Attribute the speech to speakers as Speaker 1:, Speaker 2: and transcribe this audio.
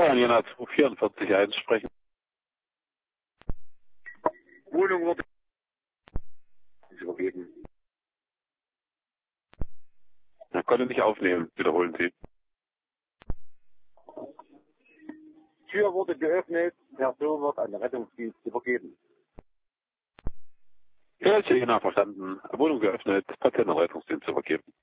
Speaker 1: Jena 244 sprechen.
Speaker 2: Wohnung wurde übergeben.
Speaker 1: Er konnte nicht aufnehmen. Wiederholen Sie.
Speaker 2: Tür wurde geöffnet, Person wird an den Rettungsdienst übergeben.
Speaker 1: Ja, Jena verstanden. Wohnung geöffnet, Patientenrettungsdienst übergeben.